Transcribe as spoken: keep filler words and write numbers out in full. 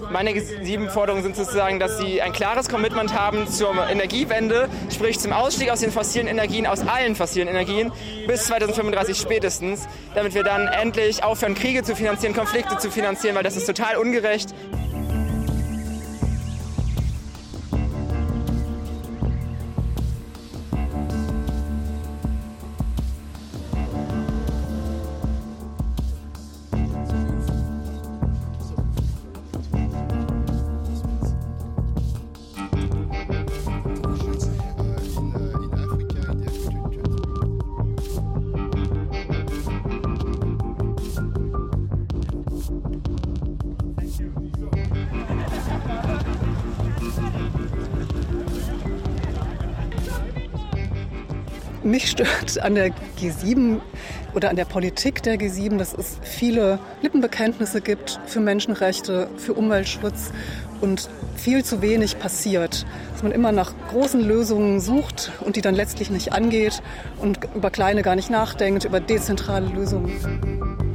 Meine G sieben Forderungen sind sozusagen, dass sie ein klares Commitment haben zur Energiewende, sprich zum Ausstieg aus den fossilen Energien, aus allen fossilen Energien, bis zweitausendfünfunddreißig spätestens, damit wir dann endlich aufhören, Kriege zu finanzieren, Konflikte zu finanzieren, weil das ist total ungerecht. Mich stört an der G sieben oder an der Politik der G sieben, dass es viele Lippenbekenntnisse gibt für Menschenrechte, für Umweltschutz und viel zu wenig passiert. Dass man immer nach großen Lösungen sucht und die dann letztlich nicht angeht und über kleine gar nicht nachdenkt, über dezentrale Lösungen.